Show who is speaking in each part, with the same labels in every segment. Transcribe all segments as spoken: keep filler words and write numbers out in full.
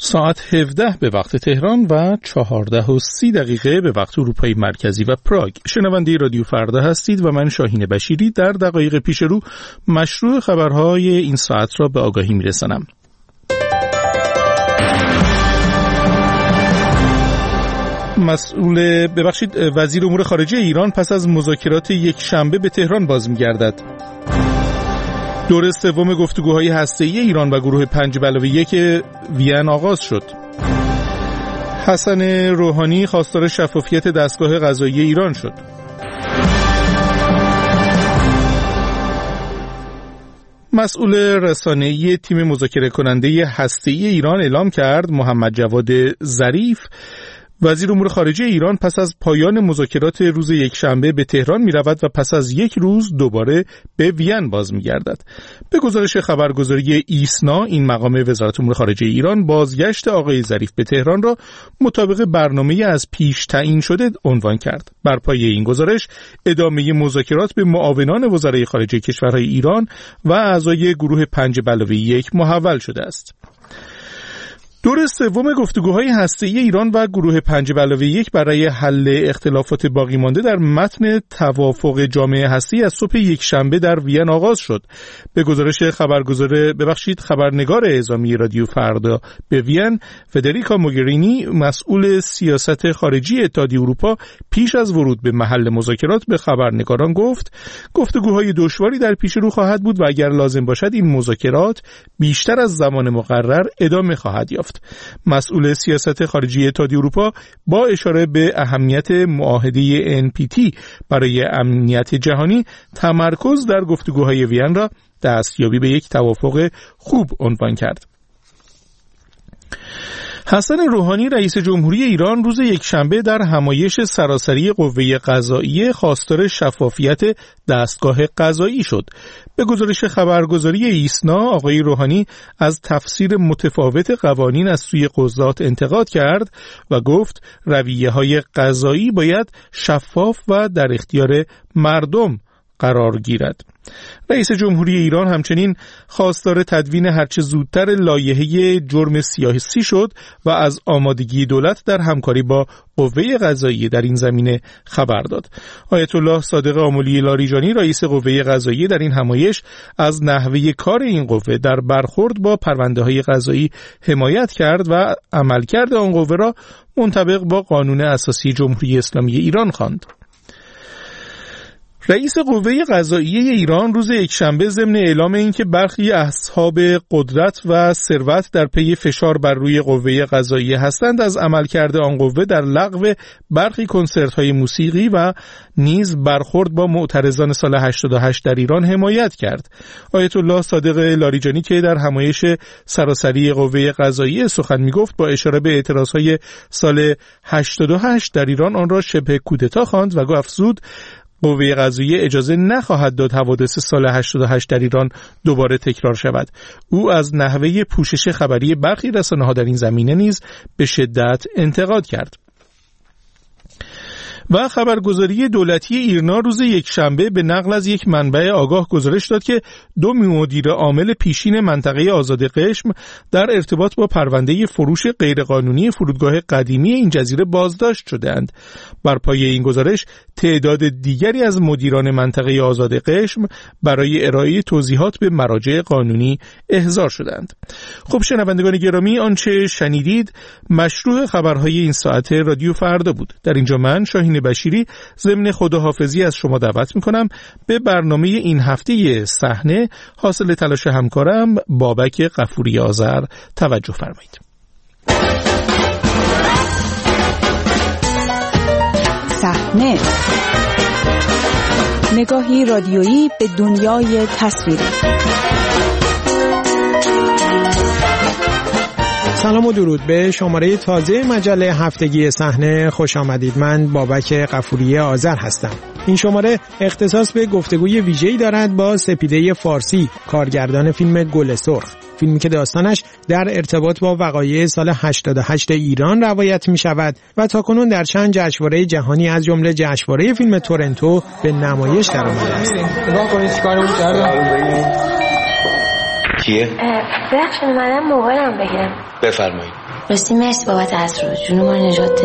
Speaker 1: ساعت هفده به وقت تهران و چهارده و سی دقیقه به وقت اروپای مرکزی و پراگ. شنونده رادیو فردا هستید و من شاهین بشیری در دقایق پیش رو مشروع خبرهای این ساعت را به آگاهی میرسانم. مسئول ببخشید وزیر امور خارجه ایران پس از مذاکرات یک شنبه به تهران باز می‌گردد. دور سوم گفتگوهای هسته‌ای ایران و گروه پنج به علاوه یک وین آغاز شد. حسن روحانی خواستار شفافیت دستگاه قضایی ایران شد. مسئول رسانه‌ای تیم مذاکره کننده هسته‌ای ایران اعلام کرد محمد جواد ظریف وزیر امور خارجه ایران پس از پایان مذاکرات روز یکشنبه به تهران می‌رود و پس از یک روز دوباره به وین باز می‌گردد. به گزارش خبرگزاری ایسنا این مقام وزارت امور خارجه ایران بازگشت آقای ظریف به تهران را مطابق برنامه از پیش تعیین شده عنوان کرد. بر پایه این گزارش ادامه مذاکرات به معاونان وزرای خارجه کشورهای ایران و اعضای گروه پنج به علاوه یک محول شده است. دور سوم گفتگوهای هسته‌ای ایران و گروه پنج به علاوه یک برای حل اختلافات باقی مانده در متن توافق جامعه هسته‌ای از صبح یک شنبه در وین آغاز شد. به گزارش خبرگزار ببخشید خبرنگار اعزامی رادیو فردا به وین، فدریکا موگرینی مسئول سیاست خارجی اتحادیه اروپا پیش از ورود به محل مذاکرات به خبرنگاران گفت گفتگوهای دشواری در پیش رو خواهد بود و اگر لازم باشد این مذاکرات بیشتر از زمان مقرر ادامه خواهد یافت. مسئول سیاست خارجی اتحادیه اروپا با اشاره به اهمیت معاهده ان پی تی برای امنیت جهانی تمرکز در گفتگوهای وین را دستیابی به یک توافق خوب عنوان کرد. حسن روحانی رئیس جمهوری ایران روز یکشنبه در همایش سراسری قوه قضاییه خواستار شفافیت دستگاه قضایی شد. به گزارش خبرگزاری ایسنا آقای روحانی از تفسیر متفاوت قوانین از سوی قضات انتقاد کرد و گفت رویه‌های قضایی باید شفاف و در اختیار مردم قرار گیرد. رئیس جمهوری ایران همچنین خواستار تدوین هرچه زودتر لایحه جرم سیاسی شد و از آمادگی دولت در همکاری با قوه قضاییه در این زمینه خبر داد. آیت الله صادق آملی لاریجانی رئیس قوه قضاییه در این همایش از نحوه کار این قوه در برخورد با پرونده‌های قضایی حمایت کرد و عملکرد آن قوه را منطبق با قانون اساسی جمهوری اسلامی ایران خواند. رئیس قوه قضاییه ایران روز یکشنبه ضمن اعلام اینکه برخی اصحاب قدرت و ثروت در پی فشار بر روی قوه قضاییه هستند از عملکرد آن قوه در لغو برخی کنسرت‌های موسیقی و نیز برخورد با معترضان سال هشتاد و هشت در ایران حمایت کرد. آیت الله صادق لاریجانی که در همایش سراسری قوه قضاییه سخن می‌گفت با اشاره به اعتراضهای سال هشتاد و هشت در ایران آن را شبه کودتا خواند و گفت افزود قوه قضاییه اجازه نخواهد داد حوادث سال هشتاد و هشت در ایران دوباره تکرار شود. او از نحوه پوشش خبری برخی رسانه‌ها در این زمینه نیز به شدت انتقاد کرد. و خبرگزاری دولتی ایرنا روز یکشنبه به نقل از یک منبع آگاه گزارش داد که دو مدیر عامل پیشین منطقه آزاد قشم در ارتباط با پرونده فروش غیرقانونی فرودگاه قدیمی این جزیره بازداشت شدند. بر پایه این گزارش تعداد دیگری از مدیران منطقه آزاد قشم برای ارائه توضیحات به مراجع قانونی احضار شدند. خب شنوندگان گرامی، آنچه شنیدید مشروع خبرهای این ساعت رادیو فردا بود. در اینجا من شاهین بشیری ضمن خداحافظی از شما دعوت میکنم به برنامه این هفته صحنه حاصل تلاش همکارم بابک غفوری آذر توجه فرمایید.
Speaker 2: صحنه، نگاهی رادیویی به دنیای تصویری.
Speaker 3: سلام و درود به شماره تازه مجله هفتگی صحنه خوش آمدید. من بابک غفوری آذر هستم. این شماره اختصاص به گفتگوی ویژه‌ای دارد با سپیده فارسی، کارگردان فیلم گل سرخ، فیلمی که داستانش در ارتباط با وقایع سال هشتاد و هشت ایران روایت می شود و تاکنون در چند جشنواره جهانی از جمله جشنواره فیلم تورنتو به نمایش درآمده است.
Speaker 4: کیه؟
Speaker 5: بخش منم موبایلم بگیرم.
Speaker 4: بفرمایید.
Speaker 5: راستی مرسی بابت از رو جون ما نجات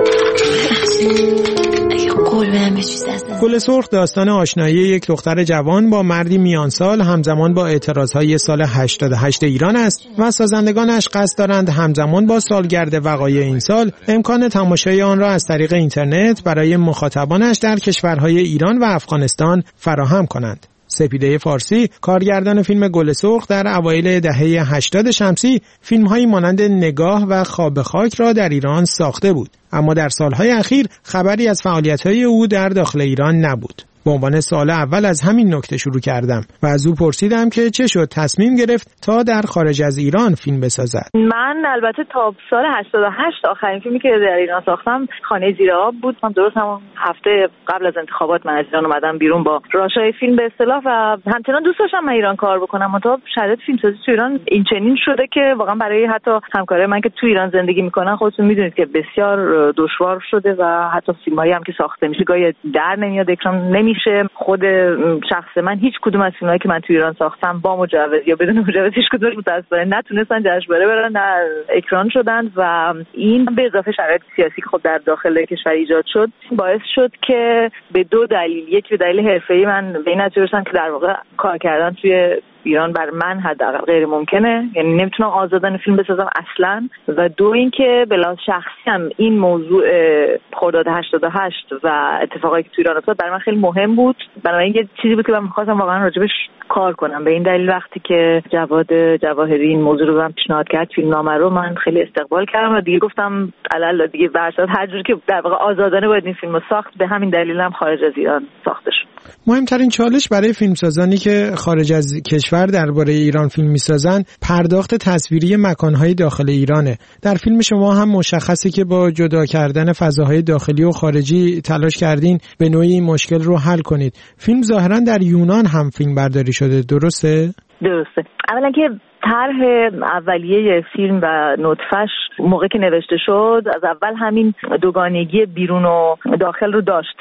Speaker 3: گل سرخ داستان آشنایی یک دختر جوان با مردی میانسال همزمان با اعتراضهای سال هشتاد و هشت ایران است و سازندگانش قصد دارند همزمان با سالگرد وقایع این سال امکان تماشای آن را از طریق اینترنت برای مخاطبانش در کشورهای ایران و افغانستان فراهم کنند. سپیده فارسی کارگردان فیلم گل سرخ در اوایل دهه هشتاد شمسی فیلم‌هایی مانند نگاه و خواب خاک را در ایران ساخته بود، اما در سالهای اخیر خبری از فعالیت‌های او در داخل ایران نبود. به عنوان سوال اول از همین نکته شروع کردم و از او پرسیدم که چه شد تصمیم گرفت تا در خارج از ایران فیلم بسازد.
Speaker 6: من البته تا سال هشتاد و هشت آخرین فیلمی که در ایران ساختم خانه زیر آب بود. من درست همون هفته قبل از انتخابات من از ایران اومدم بیرون با راشای فیلم به اصطلاح و همچنان دوست داشتم من ایران کار بکنم. اما شرایط فیلمسازی تو ایران این چنین شده که واقعا برای حتی همکارای من که تو ایران زندگی میکنن خودتون میدونید که بسیار دشوار شده و حتی فیلمایی هم که ساخته میشه گاهی در نمیاد، اکران نمیشه. خود شخص من هیچ کدوم از فیلمایی که من تو ایران ساختم با مجوز یا بدون مجوز هیچ کدوم متأسفانه نتونستن جشنواره برن، نه اکران شدن و این به اضافه شرایط سیاسی که خب در داخل کشور ایجاد شد باعث شد که به دو دلیل، یک به دلیل حرفه‌ای من به این نتیجه رسیدم که در واقع کار کردن توی ایران بر من حداقل غیر ممکنه، یعنی نمیتونم آزادانه فیلم بسازم اصلا، و دو اینکه به لحاظ شخصی هم این موضوع خرداد هشتاد و هشت و اتفاقایی که تو ایران افتاد برای من خیلی مهم بود. بنابراین یه چیزی بود که من می‌خواستم واقعا راجبش کار کنم. به این دلیل وقتی که جواد جواهری این موضوع رو من پیشنهاد کرد فیلمنامه رو، من خیلی استقبال کردم و دیگه گفتم علل دیگه برشاد هر جوری که در واقع آزادانه باید این فیلمو ساخت. به همین دلیل هم خارج از ایران ساخته شد.
Speaker 3: مهمترین چالش برای فیلمسازانی که خارج از کشور درباره ایران فیلم میسازن پرداخت تصویری مکانهای داخل ایرانه. در فیلم شما هم مشخصه که با جدا کردن فضاهای داخلی و خارجی تلاش کردین به نوعی این مشکل رو حل کنید. فیلم ظاهرا در یونان هم فیلم برداری شده، درسته؟
Speaker 6: درسته. اولا که طرح اولیه فیلم و نطفش موقع که نوشته شد از اول همین دوگانگی بیرون و داخل رو داشت،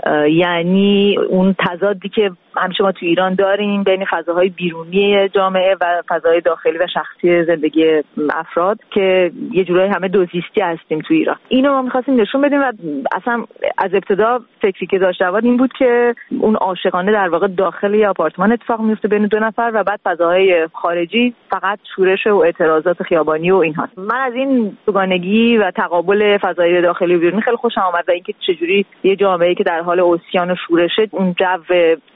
Speaker 6: یعنی اون تضادی که همیشه ما تو ایران داریم بین فضاهای بیرونی جامعه و فضاهای داخلی و شخصی زندگی افراد که یه جورایی همه دوزیستی هستیم تو ایران. اینو ما می‌خواستیم نشون بدیم و اصلا از ابتدا فکری که داشت جواد این بود که اون عاشقانه در واقع داخل یه آپارتمان اتفاق میفته بین دو نفر و بعد فضاهای خارجی فقط شورش و اعتراضات خیابانی و اینها. من از این دوگانگی و تقابل فضای داخلی و بیرونی خیلی خوشم اومد و اینکه چجوری یه جامعه‌ای که در حال عصیان و شورشه اون جو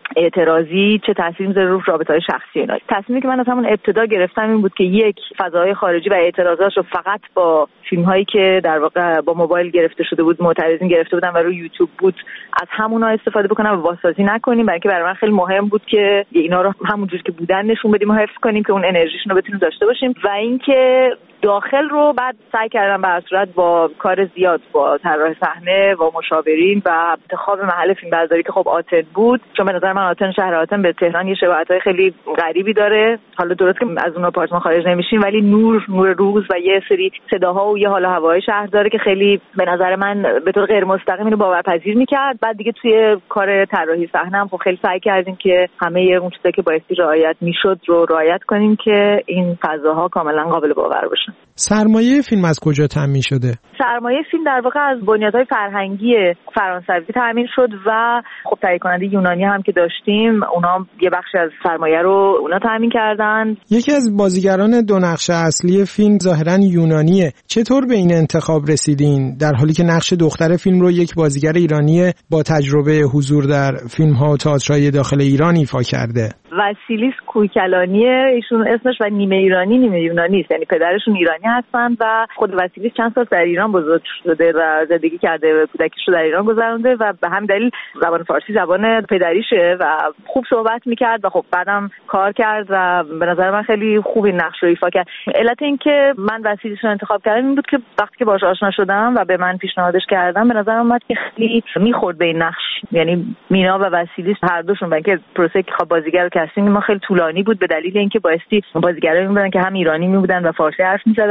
Speaker 6: اعتراضی چه تأثیری میذاره رو رابطه‌های شخصی اینا. تصمیمی که من از همون ابتدا گرفتم این بود که یک، فضای خارجی و اعتراضات رو فقط با فیلم‌هایی که در واقع با موبایل گرفته شده بود، معترضین گرفته بودن و روی یوتیوب بود، از همونها استفاده بکنم و بازسازی نکنیم، برای اینکه برای من خیلی مهم بود که اینا رو همونجوری که بودن نشون بدیم و حفظ کنیم که اون انرژیشون رو بتونیم داشته باشیم. و اینکه داخل رو بعد سعی کردم به هر صورت با کار زیاد با طراح صحنه و مشاورین و انتخاب محل فیلمبرداری که خب آتن بود، چون به نظر من آتن شهر آتن به تهران یه شباهت‌های خیلی غریبی داره. حالا درست که از اون آپارتمان خارج نمیشیم ولی نور نور روز و یه سری صداها و یه حال و هوای شهر داره که خیلی به نظر من به طور غیر مستقیم اینو باورپذیر می‌کرد. بعد دیگه توی کار طراحی صحنه هم خب خیلی سعی کردیم که همه اون چیزایی که بایستی رعایت میشد رو رعایت کنیم که این فضاها کاملا قابل باور باشن.
Speaker 3: سرمایه فیلم از کجا تامین شده؟
Speaker 6: سرمایه فیلم در واقع از بنیادهای فرهنگی فرانسوی تامین شد و خب تهیه کننده یونانی هم که داشتیم اونا یه بخش از سرمایه رو اونا تامین کردن.
Speaker 3: یکی از بازیگران دو نقش اصلی فیلم ظاهرا یونانیه. چطور به این انتخاب رسیدین در حالی که نقش دختر فیلم رو یک بازیگر ایرانی با تجربه حضور در فیلم‌ها و تئاترهای داخل ایران ایفا کرده؟
Speaker 6: وسیلیس کویکلانیه، ایشون اسمش و نیمه ایرانی نیمه یونانی است، یعنی پدرشون ایرانی هستن و خود وسیلیس چند سال در ایران بزرگ شده و زندگی کرده، کودکیش رو در ایران گذرونده و به همین دلیل زبان فارسی زبان پدریشه و خوب صحبت میکرد و خب بعدم کار کرد و به نظر من خیلی خوب این نقش رو ایفا کرد. علت این که من وسیلیس رو انتخاب کردم این بود که وقتی که باهاش آشنا شدم و به من پیشنهادش کردم به نظر اومد که خیلی میخورد به این نقش، یعنی مینا و وسیلیس هر دوشون با که پروسه که بازیگر کاستینگ ما خیلی طولانی بود به دلیل اینکه بایستی بازیگرایی بودن که هم ایرانی می بودن و فارسی حرف می‌زدن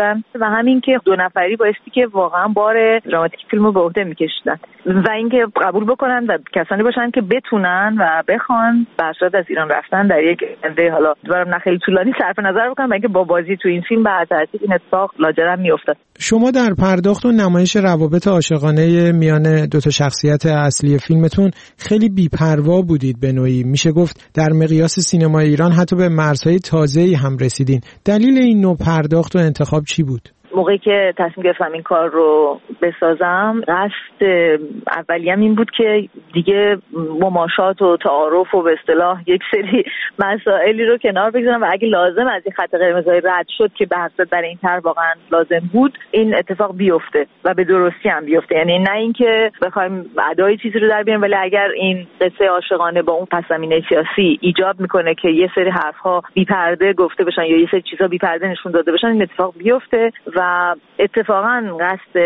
Speaker 6: بودن و همین که دو نفری بایستی که واقعا بار دراماتیک فیلمو به عهده میکشیدن و اینکه قبول بکنن و کسانی باشن که بتونن و بخوان برشاد از ایران رفتن در یک انده حالا دوباره نه خیلی طولانی صرف نظر بکنم و اینکه با بازی تو این فیلم به هر ترتیب این اتفاق لاجرم میافتاد.
Speaker 3: شما در پرداخت و نمایش روابط عاشقانه میان دو تا شخصیت اصلی فیلمتون خیلی بی‌پروا بودید به نوعی، میشه گفت در مقیاس سینمای ایران حتی به مرزهای تازه‌ای هم رسیدین. دلیل این نوع پرداخت و انتخاب چی بود؟
Speaker 6: موقعی که تصمیم گرفتم این کار رو بسازم قصد اولیم این بود که دیگه مماشات و تعارف و به اصطلاح یک سری مسائلی رو کنار بگذارم و اگه لازم از این خط قرمزهای رد شد که به حسب برای این طرح واقعا لازم بود این اتفاق بیفته و به درستی هم بیفته. یعنی نه اینکه بخوایم ادای چیزی رو در بیاریم ولی اگر این قصه عاشقانه با اون پس‌زمینه سیاسی ایجاب میکنه که یه سری حرف‌ها بی‌پرده گفته بشن یا یه سری چیزا بی‌پرده نشون داده بشن این اتفاق بیفته. و اتفاقا قصد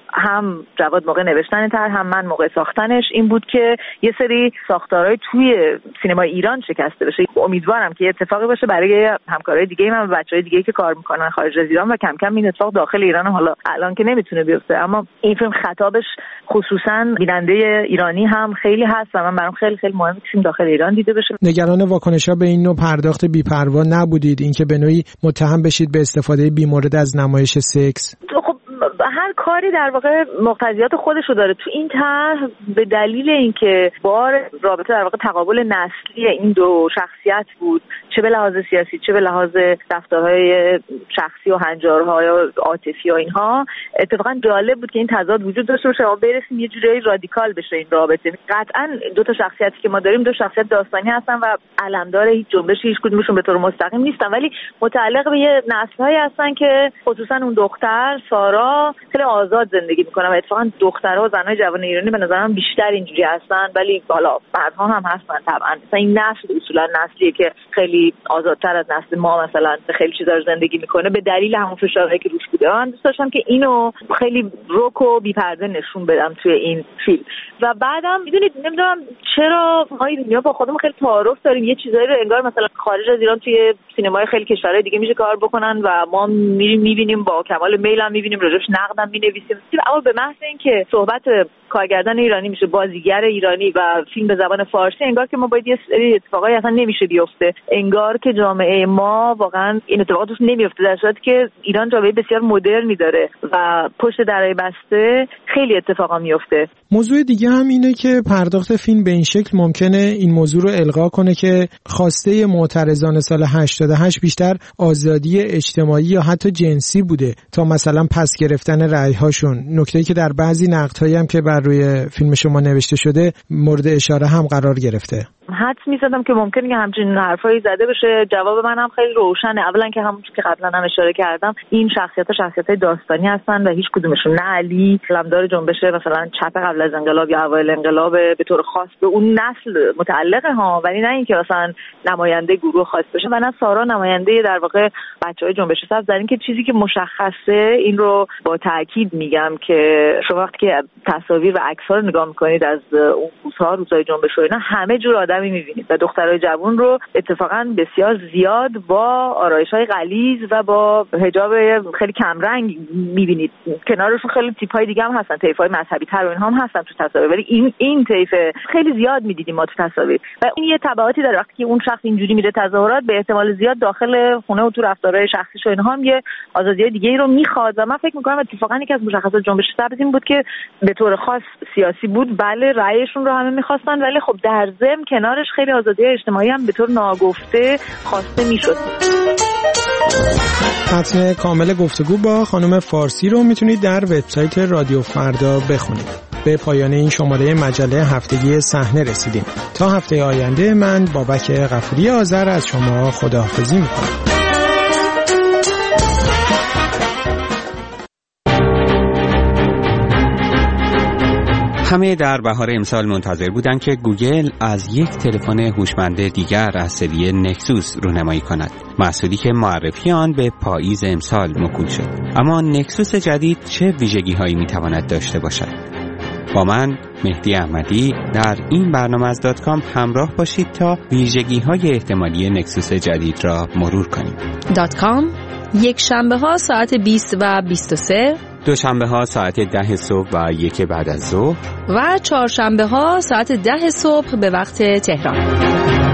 Speaker 6: هم جواد موقع نوشتن طرح هم من موقع ساختنش این بود که یه سری ساختارهای توی سینمای ایران شکسته بشه. امیدوارم که اتفاقی باشه برای همکارای دیگه من و بچهای دیگه که کار میکنن خارج از ایران و کم کم این اتفاق داخل ایران حالا الان که نمیتونه بیفته اما این فیلم خطابش خصوصا بیننده ایرانی هم خیلی هست و من برام خیلی خیلی مهمه که فیلم داخل ایران دیده بشه.
Speaker 3: نگران واکنش‌ها به این نوع پرداخت بی‌پروا نبودید؟ اینکه به نوعی متهم بشید به استفاده بی‌مورد از نمایش سکس؟
Speaker 6: خب هر کاری در واقع مقتضیات خودشو داره. تو این طرح به دلیل اینکه بار رابطه در واقع تقابل نسلی این دو شخصیت بود چه به لحاظ سیاسی چه به لحاظ رفتارهای شخصی و هنجارهای عاطفی و اینها اتفاقا جالب بود که این تضاد وجود داشته باشه و برسیم یه جوری رادیکال بشه این رابطه. قطعا دو تا شخصیتی که ما داریم دو شخصیت داستانی هستن و علمدار هیچ جنبشی هیچ کدومشون به طور مستقیم نیستن ولی متعلق به یه نسل‌هایی هستن که خصوصا اون دختر سارا خیلی آزاد زندگی میکنن و اتفاقا دخترها و زنای جوان ایرانی به نظرم بیشتر اینجوری هستن ولی حالا بعضها هم هستن طبعا. مثلا این نسل اصولا نسلیه که خیلی آزادتر از نسل ما مثلا خیلی چیزا رو زندگی میکنه به دلیل همون فشارهایی که روش بوده. من دوست داشتم که اینو خیلی رک و بی‌پرده نشون بدم توی این فیلم و بعدم میدونید نمیدونم چرا ما دنیا با خودمون خیلی تعارف داریم یه چیزایی رو انگار مثلا خارج از ایران توی سینمای خیلی کشورهای دیگه میشه کار بکنن و ما میریم میبینیم با کمال میل هم میبینیم راجعش نقدم مینویسیم اما به محض اینکه صحبت کارگردان ایرانی میشه بازیگر ایرانی و فیلم به زبان فارسی انگار که ما باید یه سری اتفاقایی اصلا نمیشه بیفته. انگار که جامعه ما واقعا این اتفاقات توش نمیفته در صورتی که ایران جامعه بسیار مدرنی داره و پشت درای بسته خیلی اتفاقا میفته.
Speaker 3: موضوع دیگه هم اینه که پرداخت فیلم به این شکل ممکنه این موضوع رو الغا کنه که خواسته معترضان سال هشتاد و هشت بیشتر آزادی اجتماعی یا حتی جنسی بوده تا مثلا پس گرفتن رأی‌هاشون. نکته‌ای که در بعضی نقدهایی هم که بر روی فیلم شما نوشته شده مورد اشاره هم قرار گرفته.
Speaker 6: حدس می‌زدم که ممکنه که همچین حرفایی زده بشه. جواب من هم خیلی روشنه. اولا که همون که قبلا هم اشاره کردم این شخصیت‌ها شخصیت‌های داستانی هستن و هیچ کدومشون نه علی علمدار جنبش مثلا چپ قبل از انقلاب یا اوایل انقلاب به طور خاص به اون نسل متعلقه ها ولی نه اینکه مثلا نماینده گروه خاص بشه و نه سارا نماینده در واقع بچه‌های جنبش سبز. در این که چیزی که مشخصه این رو با تاکید میگم که شما وقتی که تصاویر و عکس‌ها رو نگاه می‌کنید از اون روزها روزهای جنبش و اینا همه جور آدمی می‌بینید و دخترای جوان رو اتفاقا بسیار زیاد با آرایش‌های غلیظ و با حجاب خیلی کمرنگ می‌بینید. کنارشون خیلی تیپ‌های دیگه هم هستن، طیف‌های مذهبی‌تر و اینها هم هستن تو تصاویر ولی این این طیف خیلی زیاد می‌دیدیم ما تو تصاویر و این یه تبعاتی داره. وقتی که اون شخص اینجوری میره تظاهرات به احتمال زیاد داخل خونه و تو رفتارهای شخصیش و اینها هم یه آزادی دیگه‌ای رو می‌خواد و من فکر می‌کنم اتفاقا یکی از مشخصات جنبش سبز این بود که به طور خاص سیاسی بود. بله رأیشون رو همه می‌خواستن ولی خب در ضمن کنارش خیلی آزادی اجتماعی هم به طور ناگفته خواسته می‌شد.
Speaker 3: متن کامل گفتگو با خانم فارسی رو میتونید در وبسایت رادیو فردا بخونید. به پایان این شماره مجله هفتگی صحنه رسیدیم. تا هفته آینده من بابک غفوری آذر از شما خداحافظی میکنم.
Speaker 4: همه در بهار امسال منتظر بودند که گوگل از یک تلفن هوشمند دیگر از سری نکسوس رونمایی کند. محصولی که معرفی آن به پاییز امسال موکول شد. اما نکسوس جدید چه ویژگی‌هایی می‌تواند داشته باشد؟ با من مهدی احمدی در این برنامه از دات کام همراه باشید تا ویژگی‌های احتمالی نکسوس جدید را مرور کنیم.
Speaker 7: دات کام یک شنبه ها ساعت بیست و بیست و سه،
Speaker 4: دوشنبه ها ساعت ده صبح و یک بعد از ظهر
Speaker 7: و چهارشنبه ها ساعت ده صبح به وقت تهران.